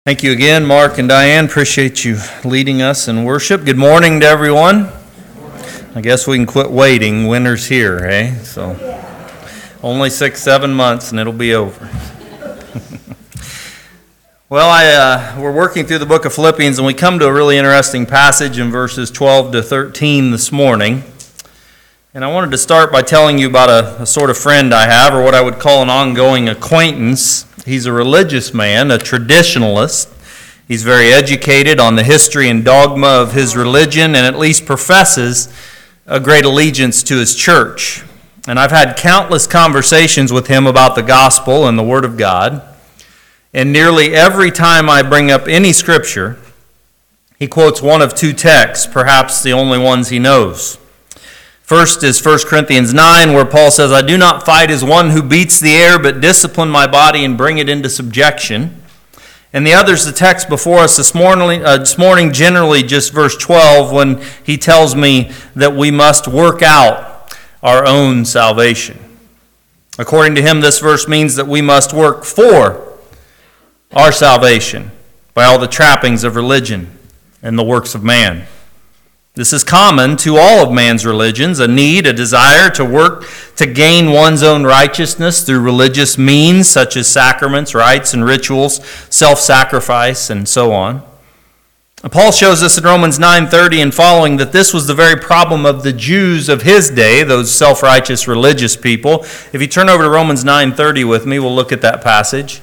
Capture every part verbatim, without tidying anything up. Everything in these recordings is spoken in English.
Thank you again, Mark and Diane. Appreciate you leading us in worship. Good morning to everyone. I guess we can quit waiting. Winter's here, eh? So only six, seven months and it'll be over. Well, I uh, we're working through the book of Philippians, and we come to a really interesting passage in verses twelve to thirteen this morning. And I wanted to start by telling you about a, a sort of friend I have, or what I would call an ongoing acquaintance. He's a religious man, a traditionalist. He's very educated on the history and dogma of his religion, and at least professes a great allegiance to his church. And I've had countless conversations with him about the gospel and the Word of God. And nearly every time I bring up any scripture, he quotes one of two texts, perhaps the only ones he knows. First is First Corinthians nine, where Paul says, I do not fight as one who beats the air, but discipline my body and bring it into subjection. And the other is the text before us this morning, uh, this morning, generally just verse twelve, when he tells me that we must work out our own salvation. According to him, this verse means that we must work for our salvation by all the trappings of religion and the works of man. This is common to all of man's religions, a need, a desire to work to gain one's own righteousness through religious means such as sacraments, rites, and rituals, self-sacrifice, and so on. Paul shows us in Romans nine thirty and following that this was the very problem of the Jews of his day, those self-righteous religious people. If you turn over to Romans nine thirty with me, we'll look at that passage.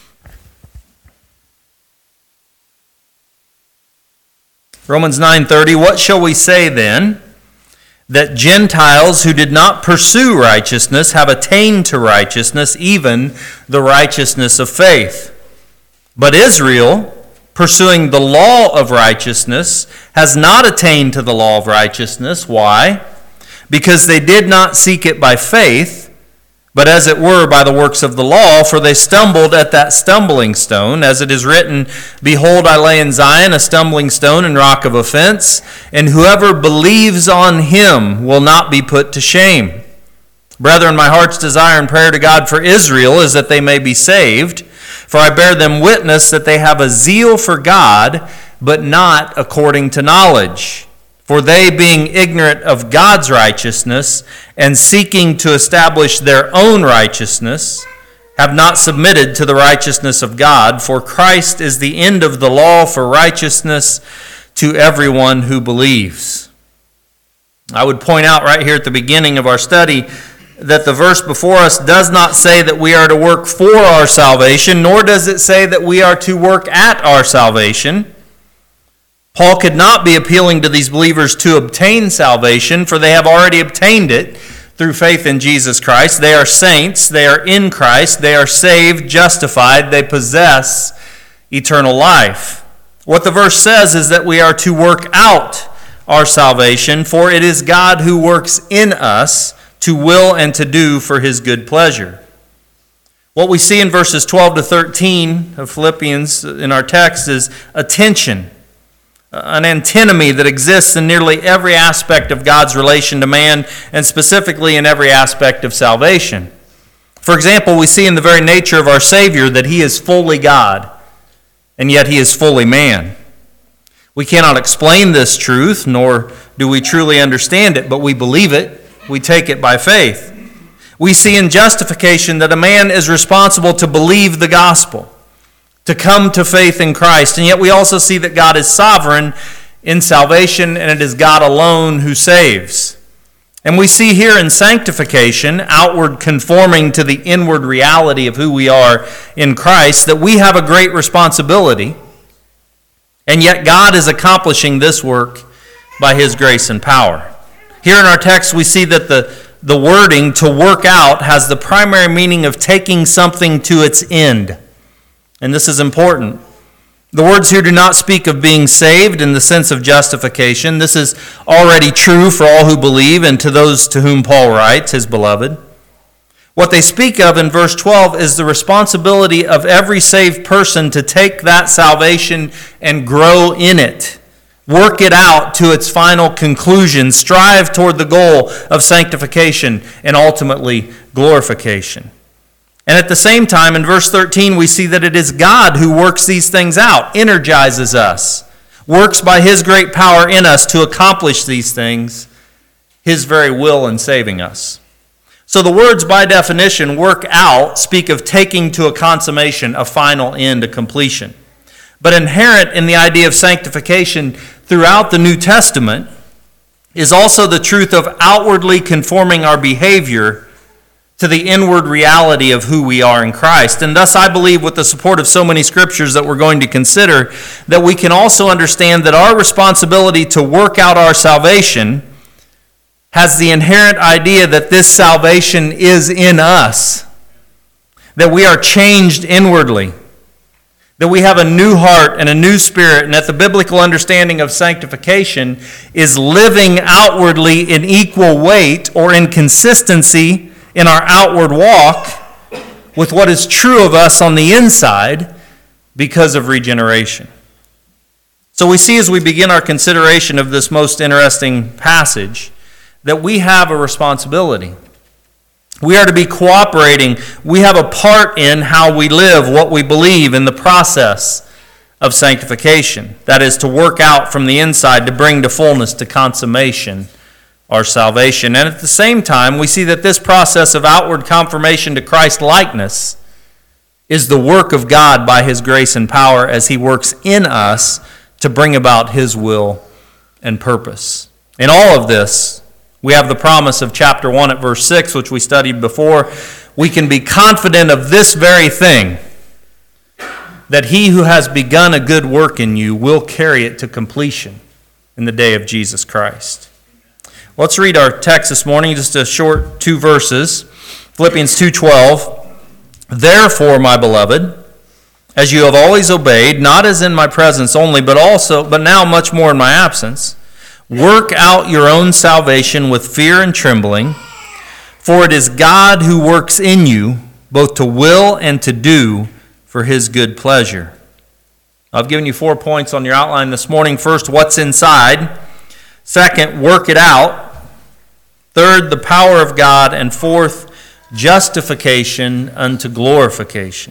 Romans nine thirty, what shall we say then? That Gentiles who did not pursue righteousness have attained to righteousness, even the righteousness of faith. But Israel, pursuing the law of righteousness, has not attained to the law of righteousness. Why? Because they did not seek it by faith, but as it were by the works of the law, for they stumbled at that stumbling stone. As it is written, Behold, I lay in Zion a stumbling stone and rock of offense, and whoever believes on him will not be put to shame. Brethren, my heart's desire and prayer to God for Israel is that they may be saved. For I bear them witness that they have a zeal for God, but not according to knowledge. For they, being ignorant of God's righteousness and seeking to establish their own righteousness, have not submitted to the righteousness of God. For Christ is the end of the law for righteousness to everyone who believes. I would point out right here at the beginning of our study that the verse before us does not say that we are to work for our salvation, nor does it say that we are to work at our salvation. Paul could not be appealing to these believers to obtain salvation, for they have already obtained it through faith in Jesus Christ. They are saints, they are in Christ, they are saved, justified, they possess eternal life. What the verse says is that we are to work out our salvation, for it is God who works in us to will and to do for his good pleasure. What we see in verses twelve to thirteen of Philippians in our text is a tension, an antinomy that exists in nearly every aspect of God's relation to man, and specifically in every aspect of salvation. For example, we see in the very nature of our Savior that he is fully God, and yet he is fully man. We cannot explain this truth, nor do we truly understand it, but we believe it. We take it by faith. We see in justification that a man is responsible to believe the gospel, to come to faith in Christ. And yet we also see that God is sovereign in salvation, and it is God alone who saves. And we see here in sanctification, outward conforming to the inward reality of who we are in Christ, that we have a great responsibility, and yet God is accomplishing this work by his grace and power. Here in our text, we see that the, the wording to work out has the primary meaning of taking something to its end. And this is important. The words here do not speak of being saved in the sense of justification. This is already true for all who believe and to those to whom Paul writes, his beloved. What they speak of in verse twelve is the responsibility of every saved person to take that salvation and grow in it. Work it out to its final conclusion. Strive toward the goal of sanctification and ultimately glorification. And at the same time, in verse thirteen, we see that it is God who works these things out, energizes us, works by his great power in us to accomplish these things, his very will in saving us. So the words, by definition, work out, speak of taking to a consummation, a final end, a completion. But inherent in the idea of sanctification throughout the New Testament is also the truth of outwardly conforming our behavior to the inward reality of who we are in Christ. And thus I believe, with the support of so many scriptures that we're going to consider, that we can also understand that our responsibility to work out our salvation has the inherent idea that this salvation is in us, that we are changed inwardly, that we have a new heart and a new spirit, and that the biblical understanding of sanctification is living outwardly in equal weight or in consistency in our outward walk with what is true of us on the inside because of regeneration. So we see, as we begin our consideration of this most interesting passage, that we have a responsibility. We are to be cooperating. We have a part in how we live, what we believe in the process of sanctification. That is, to work out from the inside, to bring to fullness, to consummation, our salvation. And at the same time, we see that this process of outward conformation to Christ-likeness is the work of God by his grace and power as he works in us to bring about his will and purpose. In all of this, we have the promise of chapter one at verse six, which we studied before. We can be confident of this very thing, that he who has begun a good work in you will carry it to completion in the day of Jesus Christ. Let's read our text this morning, just a short two verses. Philippians two twelve. Therefore, my beloved, as you have always obeyed, not as in my presence only, but also, but now much more in my absence, work out your own salvation with fear and trembling, for it is God who works in you, both to will and to do for his good pleasure. I've given you four points on your outline this morning. First, what's inside. Second, work it out. Third, the power of God. And fourth, justification unto glorification.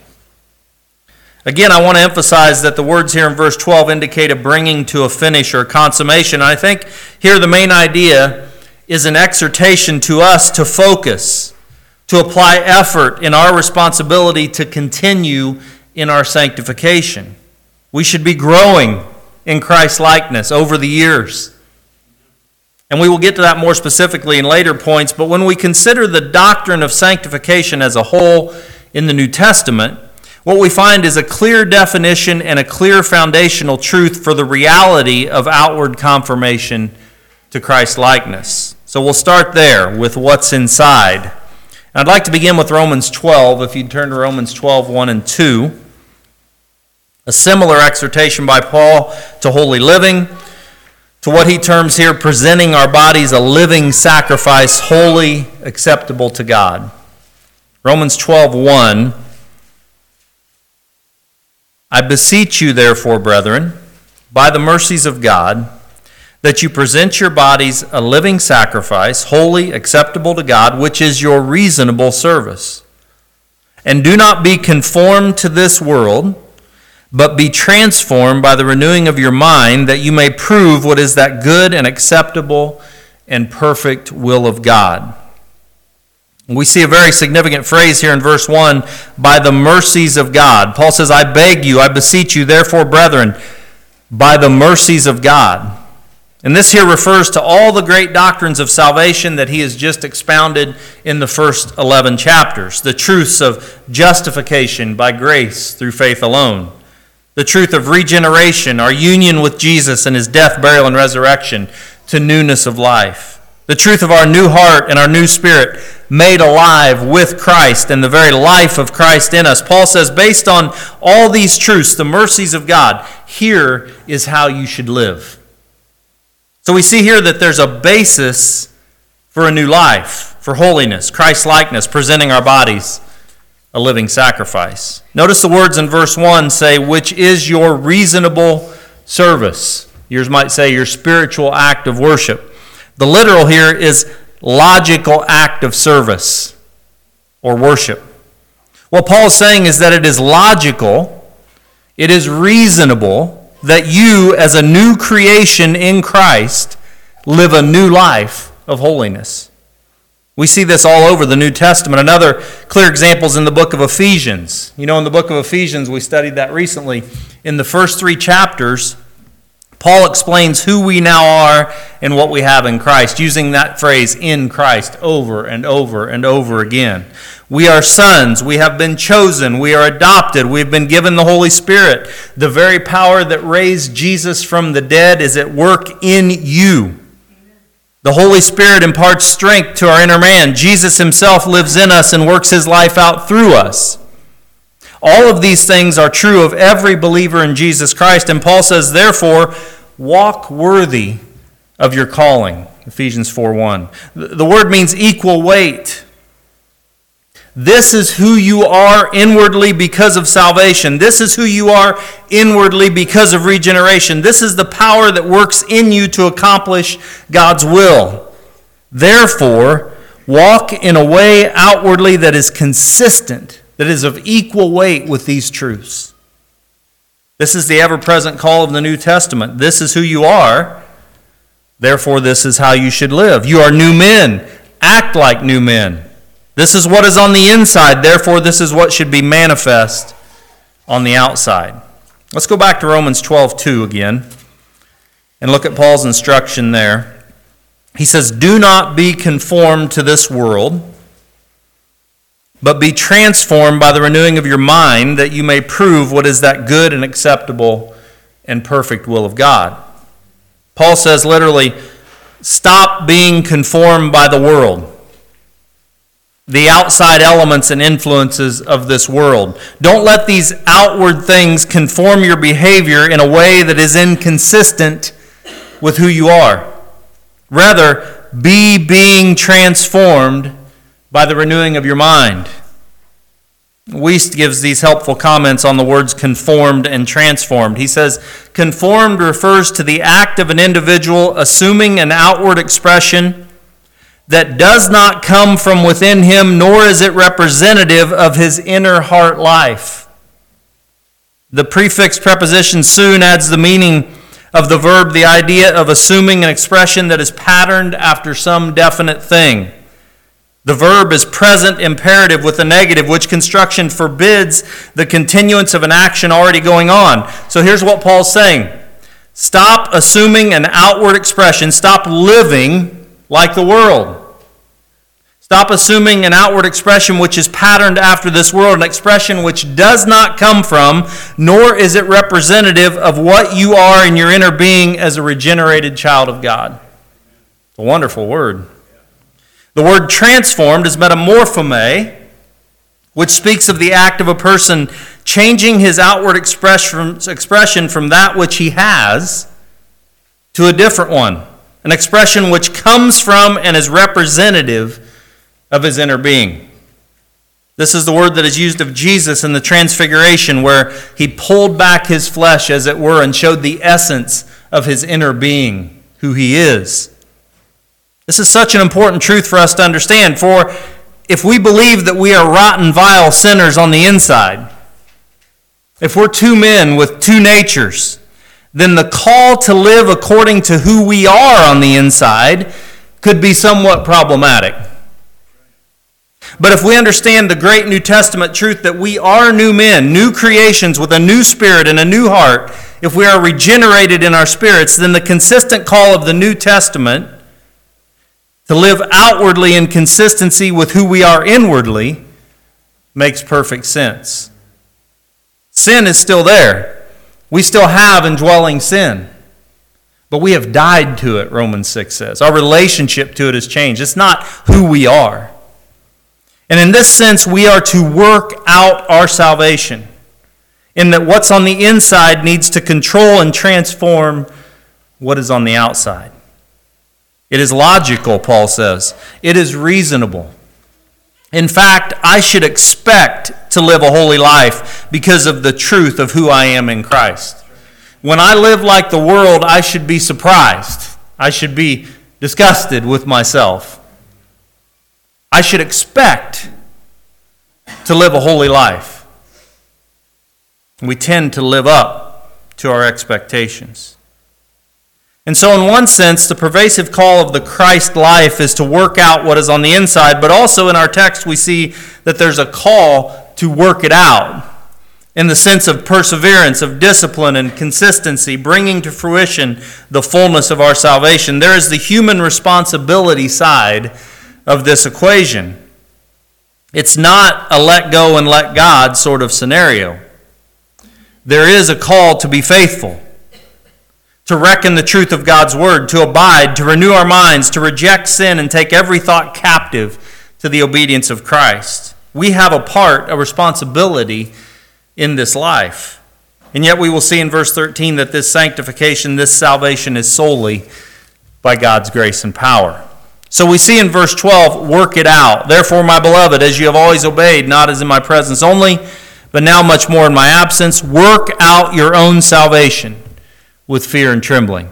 Again, I want to emphasize that the words here in verse twelve indicate a bringing to a finish or consummation. I think here the main idea is an exhortation to us to focus, to apply effort in our responsibility to continue in our sanctification. We should be growing in Christ's likeness over the years. And we will get to that more specifically in later points, but when we consider the doctrine of sanctification as a whole in the New Testament, what we find is a clear definition and a clear foundational truth for the reality of outward conformation to Christ's likeness. So we'll start there with what's inside. And I'd like to begin with Romans twelve, if you'd turn to Romans twelve, one and two. A similar exhortation by Paul to holy living, to what he terms here presenting our bodies a living sacrifice, holy, acceptable to God. Romans twelve, one. I beseech you, therefore, brethren, by the mercies of God, that you present your bodies a living sacrifice, holy, acceptable to God, which is your reasonable service. And do not be conformed to this world, but be transformed by the renewing of your mind, that you may prove what is that good and acceptable and perfect will of God. We see a very significant phrase here in verse one, by the mercies of God. Paul says, I beg you, I beseech you, therefore, brethren, by the mercies of God. And this here refers to all the great doctrines of salvation that he has just expounded in the first eleven chapters. The truths of justification by grace through faith alone. The truth of regeneration, our union with Jesus and his death, burial, and resurrection to newness of life. The truth of our new heart and our new spirit made alive with Christ and the very life of Christ in us. Paul says, based on all these truths, the mercies of God, here is how you should live. So we see here that there's a basis for a new life, for holiness, Christ-likeness, presenting our bodies a living sacrifice. Notice the words in verse one say, which is your reasonable service. Yours might say your spiritual act of worship. The literal here is logical act of service or worship. What Paul is saying is that it is logical, it is reasonable that you, as a new creation in Christ, live a new life of holiness. We see this all over the New Testament. Another clear example is in the book of Ephesians. You know, in the book of Ephesians, we studied that recently. In the first three chapters, Paul explains who we now are and what we have in Christ, using that phrase, in Christ, over and over and over again. We are sons. We have been chosen. We are adopted. We've been given the Holy Spirit. The very power that raised Jesus from the dead is at work in you. The Holy Spirit imparts strength to our inner man. Jesus himself lives in us and works his life out through us. All of these things are true of every believer in Jesus Christ. And Paul says, therefore, walk worthy of your calling. Ephesians four one. The word means equal weight. This is who you are inwardly because of salvation. This is who you are inwardly because of regeneration. This is the power that works in you to accomplish God's will. Therefore, walk in a way outwardly that is consistent, that is of equal weight with these truths. This is the ever-present call of the New Testament. This is who you are. Therefore, this is how you should live. You are new men. Act like new men. This is what is on the inside. Therefore, this is what should be manifest on the outside. Let's go back to Romans twelve two again and look at Paul's instruction there. He says, do not be conformed to this world, but be transformed by the renewing of your mind, that you may prove what is that good and acceptable and perfect will of God. Paul says literally, stop being conformed by the world, the outside elements and influences of this world. Don't let these outward things conform your behavior in a way that is inconsistent with who you are. Rather, be being transformed by the renewing of your mind. Wuest gives these helpful comments on the words conformed and transformed. He says, conformed refers to the act of an individual assuming an outward expression that does not come from within him, nor is it representative of his inner heart life. The prefix preposition soon adds the meaning of the verb, the idea of assuming an expression that is patterned after some definite thing. The verb is present imperative with the negative, which construction forbids the continuance of an action already going on. So here's what Paul's saying. Stop assuming an outward expression. Stop living like the world. Stop assuming an outward expression which is patterned after this world, an expression which does not come from, nor is it representative of what you are in your inner being as a regenerated child of God. It's a wonderful word. The word transformed is metamorphome, which speaks of the act of a person changing his outward expression from that which he has to a different one. An expression which comes from and is representative of his inner being. This is the word that is used of Jesus in the Transfiguration, where he pulled back his flesh, as it were, and showed the essence of his inner being, who he is. This is such an important truth for us to understand, for if we believe that we are rotten, vile sinners on the inside, if we're two men with two natures, then the call to live according to who we are on the inside could be somewhat problematic. But if we understand the great New Testament truth that we are new men, new creations with a new spirit and a new heart, if we are regenerated in our spirits, then the consistent call of the New Testament to live outwardly in consistency with who we are inwardly makes perfect sense. Sin is still there. We still have indwelling sin. But we have died to it, Romans six says. Our relationship to it has changed. It's not who we are. And in this sense, we are to work out our salvation, in that what's on the inside needs to control and transform what is on the outside. It is logical, Paul says. It is reasonable. In fact, I should expect to live a holy life because of the truth of who I am in Christ. When I live like the world, I should be surprised. I should be disgusted with myself. I should expect to live a holy life. We tend to live up to our expectations. And so in one sense, the pervasive call of the Christ life is to work out what is on the inside, but also in our text we see that there's a call to work it out in the sense of perseverance, of discipline and consistency, bringing to fruition the fullness of our salvation. There is the human responsibility side of this equation. It's not a let go and let God sort of scenario. There is a call to be faithful, to reckon the truth of God's word, to abide, to renew our minds, to reject sin and take every thought captive to the obedience of Christ. We have a part, a responsibility in this life. And yet we will see in verse thirteen that this sanctification, this salvation is solely by God's grace and power. So we see in verse twelve, work it out. Therefore, my beloved, as you have always obeyed, not as in my presence only, but now much more in my absence, work out your own salvation with fear and trembling.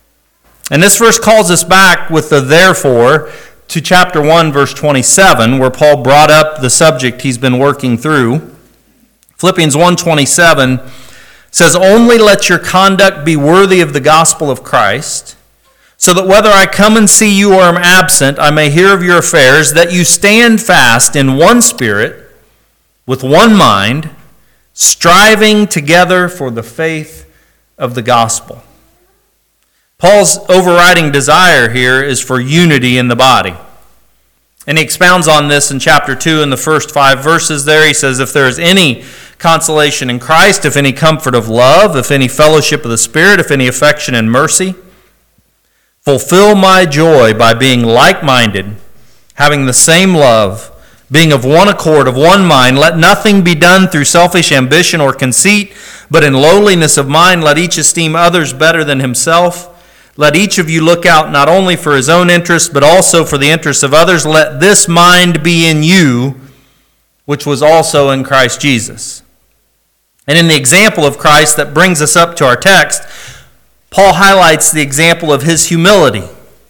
And this verse calls us back with the therefore to chapter one, verse twenty-seven, where Paul brought up the subject he's been working through. Philippians one twenty-seven says, only let your conduct be worthy of the gospel of Christ, so that whether I come and see you or am absent, I may hear of your affairs, that you stand fast in one spirit, with one mind, striving together for the faith of the gospel. Paul's overriding desire here is for unity in the body. And he expounds on this in chapter two in the first five verses there. He says, if there is any consolation in Christ, if any comfort of love, if any fellowship of the Spirit, if any affection and mercy, fulfill my joy by being like-minded, having the same love, being of one accord, of one mind. Let nothing be done through selfish ambition or conceit, but in lowliness of mind let each esteem others better than himself. Let each of you look out not only for his own interest, but also for the interests of others. Let this mind be in you, which was also in Christ Jesus. And in the example of Christ that brings us up to our text, Paul highlights the example of his humility,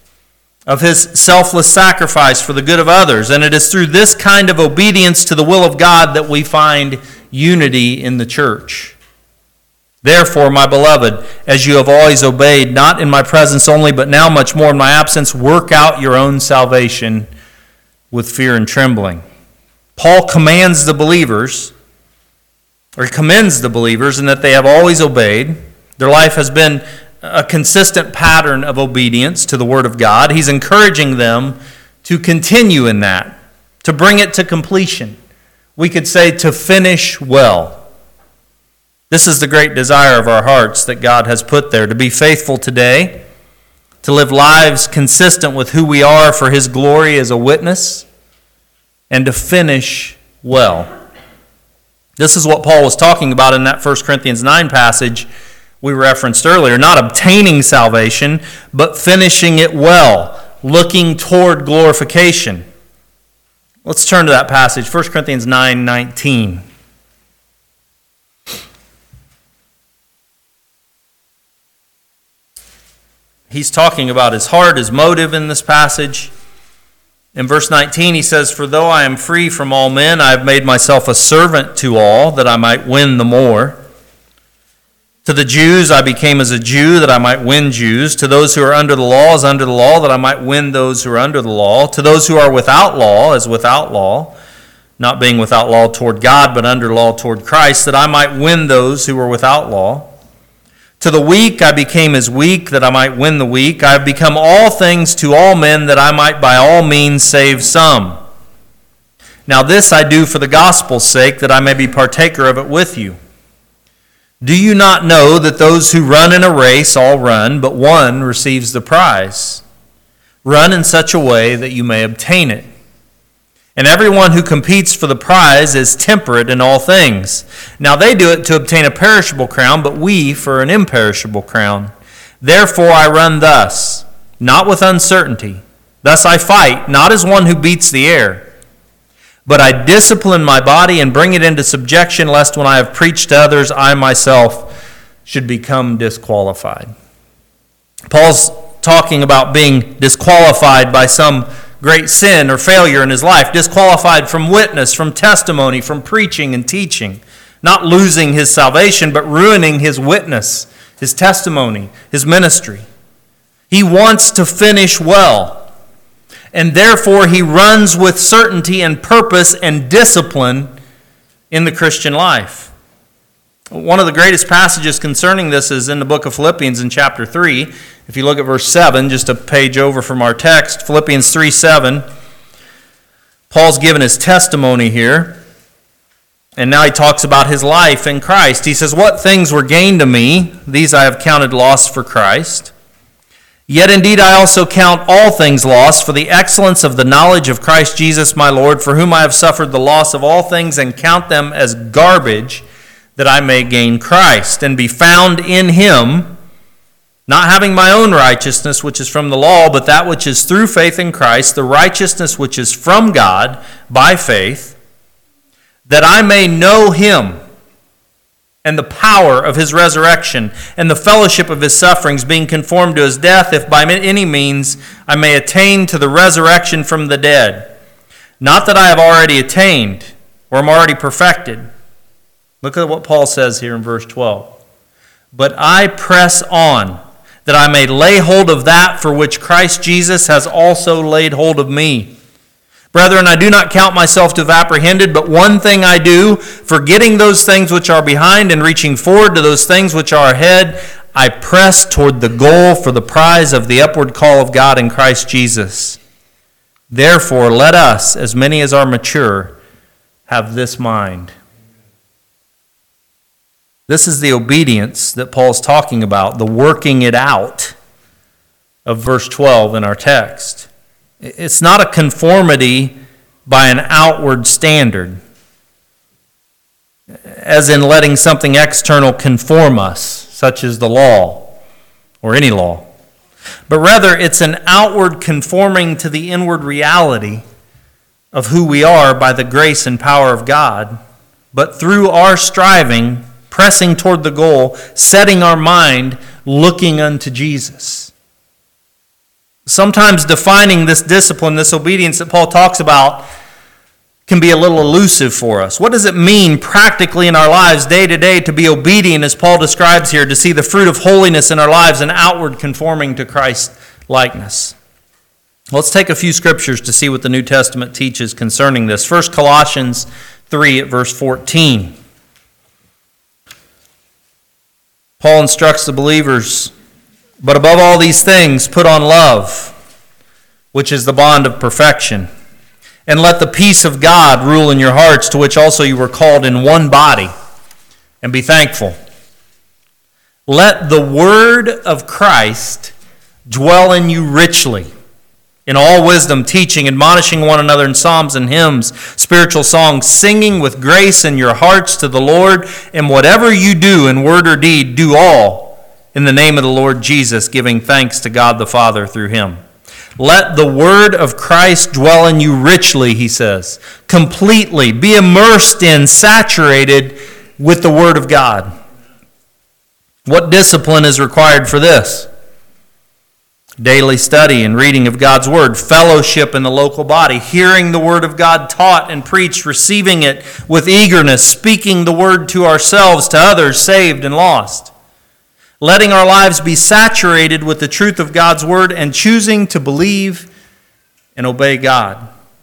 of his selfless sacrifice for the good of others. And it is through this kind of obedience to the will of God that we find unity in the church. Therefore, my beloved, as you have always obeyed, not in my presence only, but now much more in my absence, work out your own salvation with fear and trembling. Paul commands the believers, or commends the believers, in that they have always obeyed. Their life has been a consistent pattern of obedience to the Word of God. He's encouraging them to continue in that, to bring it to completion. We could say to finish well. This is the great desire of our hearts that God has put there, to be faithful today, to live lives consistent with who we are for His glory as a witness, and to finish well. This is what Paul was talking about in that First Corinthians nine passage we referenced earlier. Not obtaining salvation, but finishing it well, looking toward glorification. Let's turn to that passage, First Corinthians nine nineteen. He's talking about his heart, his motive in this passage. In verse nineteen, he says, for though I am free from all men, I have made myself a servant to all, that I might win the more. To the Jews I became as a Jew, that I might win Jews. To those who are under the law as under the law, that I might win those who are under the law. To those who are without law as without law, not being without law toward God, but under law toward Christ, that I might win those who are without law. To the weak I became as weak, that I might win the weak. I have become all things to all men, that I might by all means save some. Now this I do for the gospel's sake, that I may be partaker of it with you. Do you not know that those who run in a race all run, but one receives the prize? Run in such a way that you may obtain it. And everyone who competes for the prize is temperate in all things. Now they do it to obtain a perishable crown, but we for an imperishable crown. Therefore I run thus, not with uncertainty. Thus I fight, not as one who beats the air. But I discipline my body and bring it into subjection, lest when I have preached to others, I myself should become disqualified. Paul's talking about being disqualified by some great sin or failure in his life, disqualified from witness, from testimony, from preaching and teaching, not losing his salvation, but ruining his witness, his testimony, his ministry. He wants to finish well, and therefore he runs with certainty and purpose and discipline in the Christian life. One of the greatest passages concerning this is in the book of Philippians in chapter three. If you look at verse seven, just a page over from our text, Philippians three seven, Paul's given his testimony here, and now he talks about his life in Christ. He says, "What things were gained to me, these I have counted loss for Christ. Yet indeed I also count all things lost for the excellence of the knowledge of Christ Jesus my Lord, for whom I have suffered the loss of all things, and count them as garbage, that I may gain Christ, and be found in him, not having my own righteousness, which is from the law, but that which is through faith in Christ, the righteousness which is from God by faith, that I may know him, and the power of his resurrection, and the fellowship of his sufferings, being conformed to his death, if by any means I may attain to the resurrection from the dead. Not that I have already attained, or am already perfected." Look at what Paul says here in verse twelve. "But I press on, that I may lay hold of that for which Christ Jesus has also laid hold of me. Brethren, I do not count myself to have apprehended, but one thing I do, forgetting those things which are behind and reaching forward to those things which are ahead, I press toward the goal for the prize of the upward call of God in Christ Jesus. Therefore, let us, as many as are mature, have this mind." This is the obedience that Paul's talking about, the working it out of verse twelve in our text. It's not a conformity by an outward standard, as in letting something external conform us, such as the law or any law. But rather, it's an outward conforming to the inward reality of who we are by the grace and power of God, but through our striving, pressing toward the goal, setting our mind, looking unto Jesus. Sometimes defining this discipline, this obedience that Paul talks about, can be a little elusive for us. What does it mean practically in our lives day to day to be obedient, as Paul describes here, to see the fruit of holiness in our lives and outward conforming to Christ's likeness? Let's take a few scriptures to see what the New Testament teaches concerning this. First, Colossians three at verse fourteen. Paul instructs the believers, "But above all these things, put on love, which is the bond of perfection. And let the peace of God rule in your hearts, to which also you were called in one body, and be thankful. Let the word of Christ dwell in you richly, in all wisdom, teaching, admonishing one another in psalms and hymns, spiritual songs, singing with grace in your hearts to the Lord. And whatever you do in word or deed, do all in the name of the Lord Jesus, giving thanks to God the Father through him." Let the word of Christ dwell in you richly, he says, completely. Be immersed in, saturated with the word of God. What discipline is required for this? Daily study and reading of God's word, fellowship in the local body, hearing the word of God taught and preached, receiving it with eagerness, speaking the word to ourselves, to others saved and lost. Letting our lives be saturated with the truth of God's word and choosing to believe and obey God.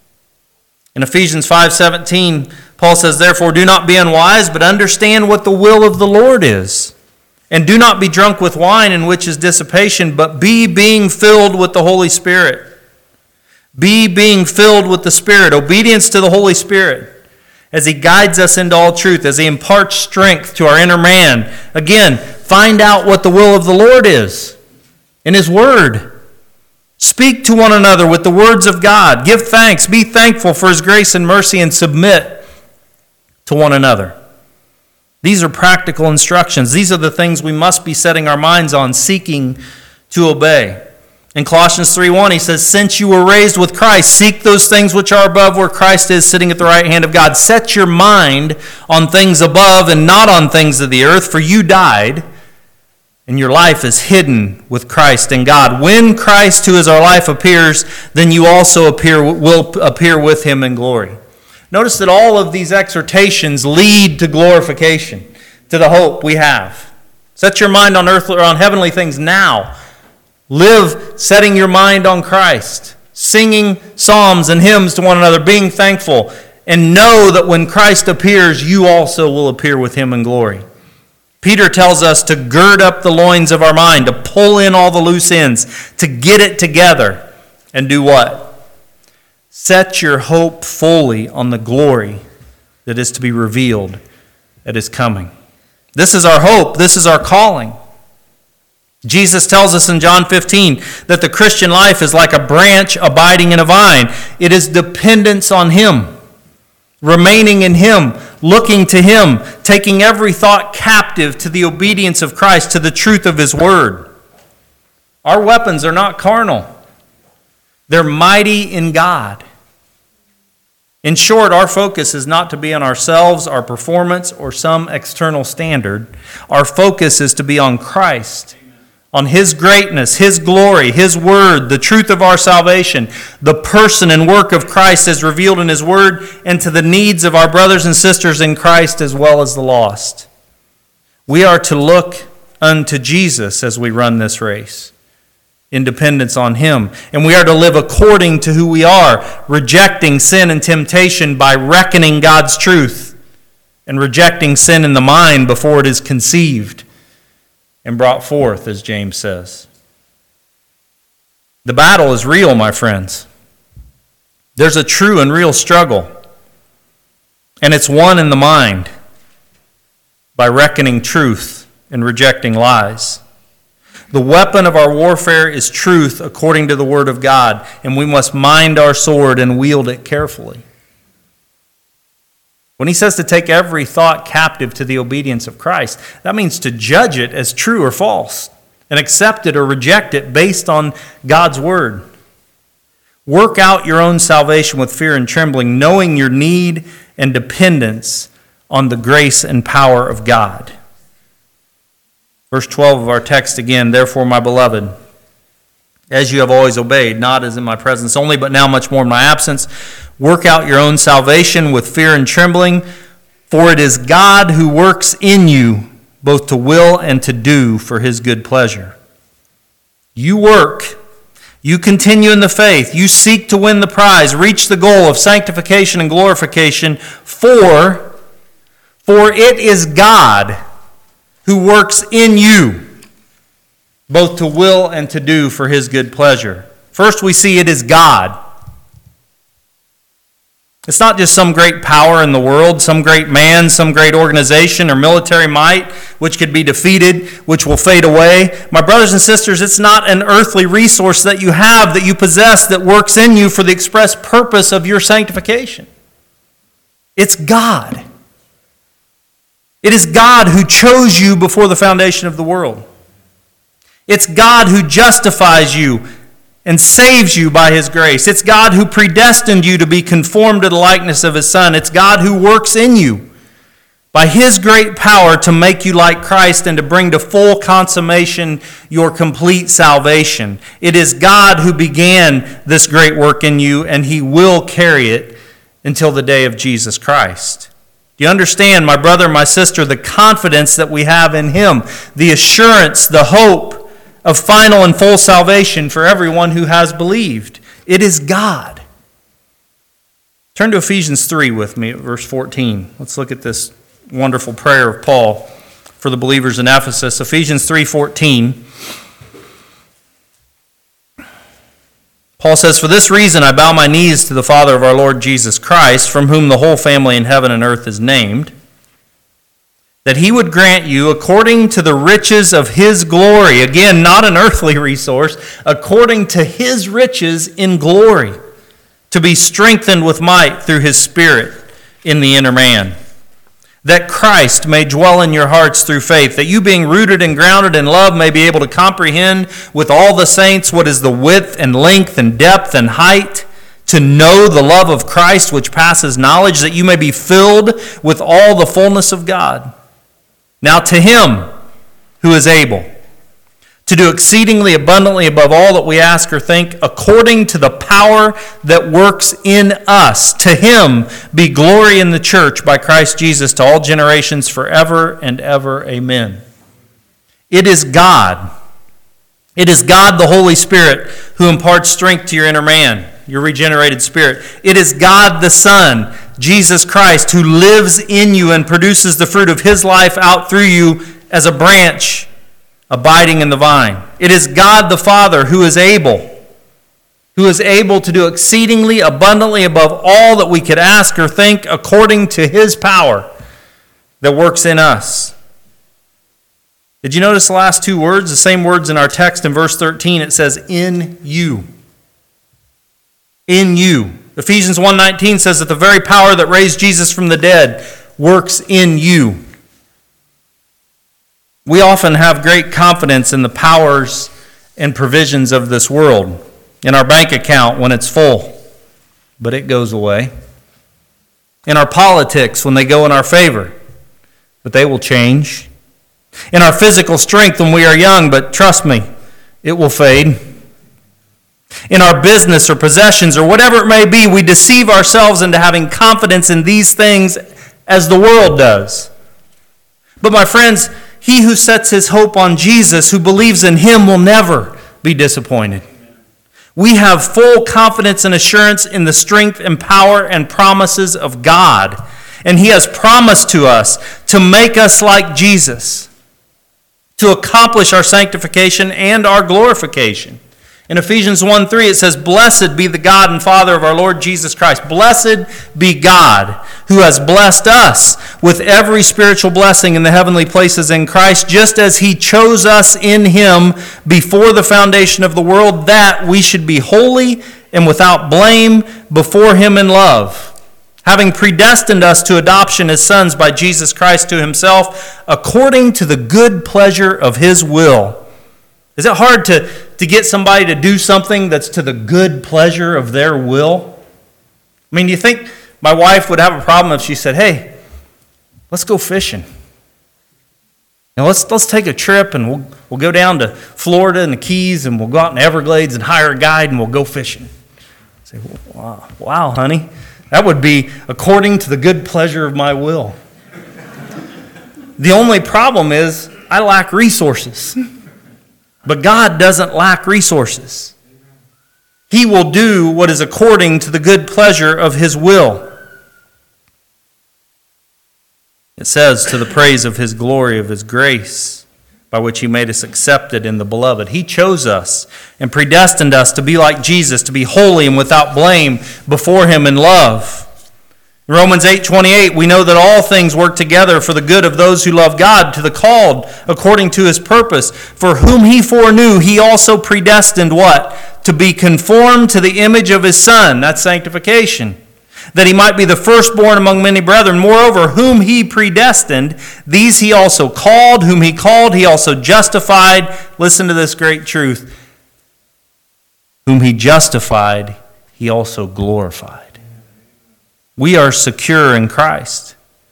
In Ephesians five seventeen, Paul says, "Therefore do not be unwise, but understand what the will of the Lord is. And do not be drunk with wine, in which is dissipation, but be being filled with the Holy Spirit." Be being filled with the Spirit. Obedience to the Holy Spirit as he guides us into all truth, as he imparts strength to our inner man. Again, find out what the will of the Lord is in his word. Speak to one another with the words of God. Give thanks. Be thankful for his grace and mercy, and submit to one another. These are practical instructions. These are the things we must be setting our minds on, seeking to obey. In Colossians three one, he says, "Since you were raised with Christ, seek those things which are above, where Christ is sitting at the right hand of God. Set your mind on things above and not on things of the earth, for you died, and your life is hidden with Christ in God. When Christ, who is our life, appears, then you also appear will appear with him in glory. Notice that all of these exhortations lead to glorification, to the hope we have. Set your mind on earthly or on heavenly things now. Live setting your mind on Christ, singing psalms and hymns to one another, being thankful, and know that when Christ appears, you also will appear with him in glory. Peter tells us to gird up the loins of our mind, to pull in all the loose ends, to get it together, and do what? Set your hope fully on the glory that is to be revealed at his coming. This is our hope. This is our calling. Jesus tells us in John fifteen that the Christian life is like a branch abiding in a vine. It is dependence on him, remaining in him, looking to him, taking every thought captive to the obedience of Christ, to the truth of his word. Our weapons are not carnal. They're mighty in God. In short, our focus is not to be on ourselves, our performance, or some external standard. Our focus is to be on Christ, on his greatness, his glory, his word, the truth of our salvation, the person and work of Christ as revealed in his word, and to the needs of our brothers and sisters in Christ as well as the lost. We are to look unto Jesus as we run this race, in dependence on him. And we are to live according to who we are, rejecting sin and temptation by reckoning God's truth and rejecting sin in the mind before it is conceived and brought forth, as James says. The battle is real, my friends. There's a true and real struggle, and it's won in the mind by reckoning truth and rejecting lies. The weapon of our warfare is truth according to the word of God, and we must mind our sword and wield it carefully. When he says to take every thought captive to the obedience of Christ, that means to judge it as true or false and accept it or reject it based on God's word. Work out your own salvation with fear and trembling, knowing your need and dependence on the grace and power of God. Verse twelve of our text again, therefore, my beloved, as you have always obeyed, not as in my presence only, but now much more in my absence, work out your own salvation with fear and trembling, for it is God who works in you both to will and to do for his good pleasure. You work, you continue in the faith, you seek to win the prize, reach the goal of sanctification and glorification, for, for it is God who works in you, both to will and to do for his good pleasure. First, we see it is God. It's not just some great power in the world, some great man, some great organization or military might, which could be defeated, which will fade away. My brothers and sisters, it's not an earthly resource that you have, that you possess, that works in you for the express purpose of your sanctification. It's God. It is God who chose you before the foundation of the world. It's God who justifies you and saves you by his grace. It's God who predestined you to be conformed to the likeness of his Son. It's God who works in you by his great power to make you like Christ and to bring to full consummation your complete salvation. It is God who began this great work in you, and he will carry it until the day of Jesus Christ. Do you understand, my brother, my sister, the confidence that we have in him, the assurance, the hope of final and full salvation for everyone who has believed? It is God. Turn to Ephesians three with me at verse fourteen. Let's look at this wonderful prayer of Paul for the believers in Ephesus. Ephesians three fourteen. Paul says, "For this reason I bow my knees to the Father of our Lord Jesus Christ, from whom the whole family in heaven and earth is named, that he would grant you, according to the riches of his glory," again, not an earthly resource, "according to his riches in glory, to be strengthened with might through his Spirit in the inner man, that Christ may dwell in your hearts through faith, that you being rooted and grounded in love may be able to comprehend with all the saints what is the width and length and depth and height, to know the love of Christ which passes knowledge, that you may be filled with all the fullness of God. Now to him who is able to do exceedingly abundantly above all that we ask or think, according to the power that works in us. To him be glory in the church by Christ Jesus to all generations forever and ever. Amen. It is God. It is God, the Holy Spirit, who imparts strength to your inner man, your regenerated spirit. It is God the Son, Jesus Christ, who lives in you and produces the fruit of his life out through you as a branch abiding in the vine. It is God the Father who is able, who is able to do exceedingly abundantly above all that we could ask or think, according to his power that works in us. Did you notice the last two words? The same words in our text in verse thirteen. It says, in you. In you. Ephesians one nineteen says that the very power that raised Jesus from the dead works in you. We often have great confidence in the powers and provisions of this world, in our bank account when it's full, but it goes away. In our politics when they go in our favor, but they will change. In our physical strength when we are young, but trust me, it will fade. In our business or possessions or whatever it may be, we deceive ourselves into having confidence in these things as the world does. But my friends, he who sets his hope on Jesus, who believes in him, will never be disappointed. We have full confidence and assurance in the strength and power and promises of God. And he has promised to us to make us like Jesus, to accomplish our sanctification and our glorification. In Ephesians one three, it says, blessed be the God and Father of our Lord Jesus Christ. Blessed be God, who has blessed us with every spiritual blessing in the heavenly places in Christ, just as he chose us in him before the foundation of the world, that we should be holy and without blame before him in love, having predestined us to adoption as sons by Jesus Christ to himself, according to the good pleasure of his will. Is it hard to, to get somebody to do something that's to the good pleasure of their will? I mean, do you think my wife would have a problem if she said, hey, let's go fishing? Now let's let's take a trip and we'll we'll go down to Florida and the Keys and we'll go out in the Everglades and hire a guide and we'll go fishing. I say, wow, wow, honey. That would be according to the good pleasure of my will. The only problem is I lack resources. But God doesn't lack resources. He will do what is according to the good pleasure of his will. It says, to the praise of his glory, of his grace, by which he made us accepted in the beloved. He chose us and predestined us to be like Jesus, to be holy and without blame before him in love. In Romans eight twenty-eight, we know that all things work together for the good of those who love God, to the called according to his purpose. For whom he foreknew, he also predestined what? To be conformed to the image of his Son. That's sanctification. That he might be the firstborn among many brethren. Moreover, whom he predestined, these he also called. Whom he called, he also justified. Listen to this great truth. Whom he justified, he also glorified. We are secure in Christ.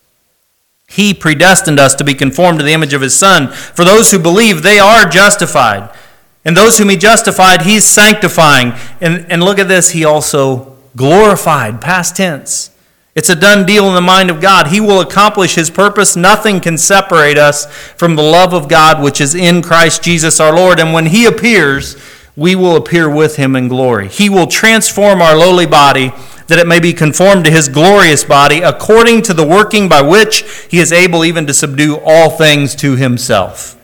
He predestined us to be conformed to the image of his Son. For those who believe, they are justified. And those whom he justified, he's sanctifying. And, and look at this, he also glorified, past tense. It's a done deal in the mind of God. He will accomplish his purpose. Nothing can separate us from the love of God, which is in Christ Jesus our Lord. And when he appears, we will appear with him in glory. He will transform our lowly body, that it may be conformed to his glorious body, according to the working by which he is able even to subdue all things to himself.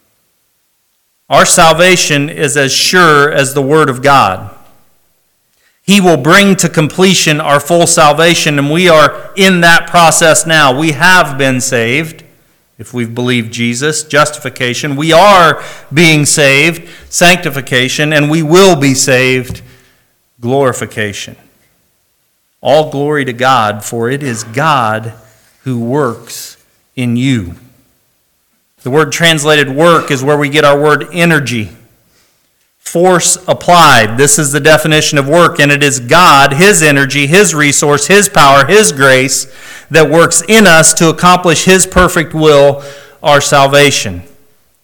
Our salvation is as sure as the word of God. He will bring to completion our full salvation, and we are in that process now. We have been saved, if we've believed Jesus, justification. We are being saved, sanctification, and we will be saved, glorification. All glory to God, for it is God who works in you. The word translated work is where we get our word energy. Force applied. This is the definition of work, and it is God, his energy, his resource, his power, his grace that works in us to accomplish his perfect will, our salvation.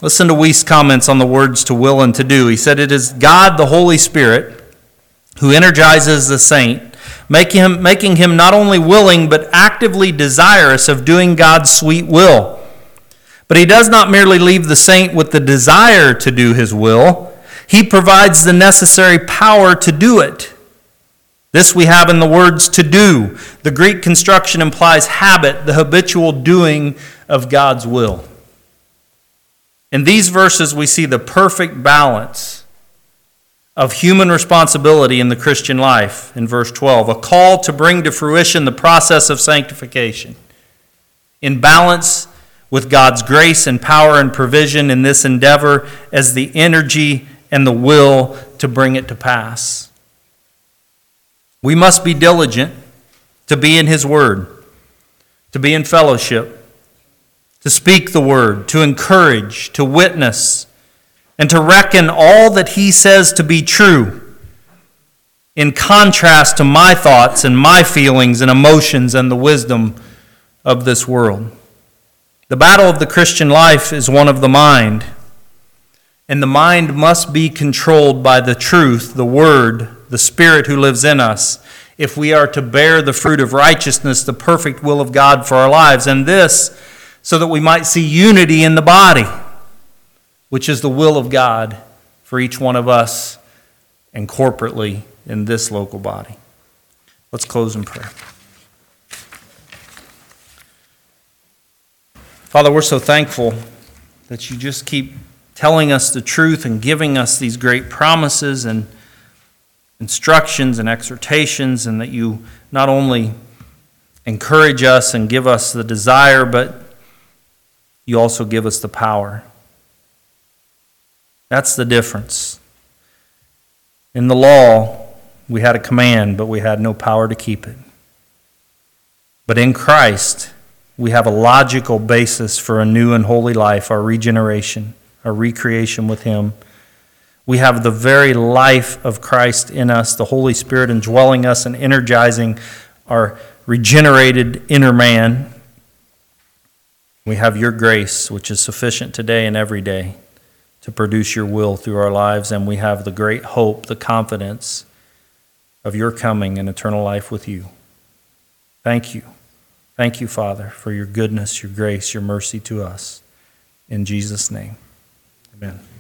Listen to Weiss' comments on the words to will and to do. He said, "It is God, the Holy Spirit, who energizes the saint, making him, making him not only willing, but actively desirous of doing God's sweet will. But he does not merely leave the saint with the desire to do his will. He provides the necessary power to do it. This we have in the words to do. The Greek construction implies habit, the habitual doing of God's will." In these verses, we see the perfect balance of human responsibility in the Christian life. In verse twelve, a call to bring to fruition the process of sanctification, in balance with God's grace and power and provision in this endeavor as the energy and the will to bring it to pass. We must be diligent to be in His Word, to be in fellowship, to speak the Word, to encourage, to witness, and to reckon all that He says to be true, in contrast to my thoughts and my feelings and emotions and the wisdom of this world. The battle of the Christian life is one of the mind, and the mind must be controlled by the truth, the Word, the Spirit who lives in us, if we are to bear the fruit of righteousness, the perfect will of God for our lives, and this so that we might see unity in the body, which is the will of God for each one of us and corporately in this local body. Let's close in prayer. Father, we're so thankful that you just keep telling us the truth and giving us these great promises and instructions and exhortations, and that you not only encourage us and give us the desire, but you also give us the power. That's the difference. In the law, we had a command, but we had no power to keep it. But in Christ, we have a logical basis for a new and holy life, our regeneration, our recreation with Him. We have the very life of Christ in us, the Holy Spirit indwelling us and energizing our regenerated inner man. We have your grace, which is sufficient today and every day to produce your will through our lives, and we have the great hope, the confidence of your coming and eternal life with you. Thank you. Thank you, Father, for your goodness, your grace, your mercy to us. In Jesus' name, amen.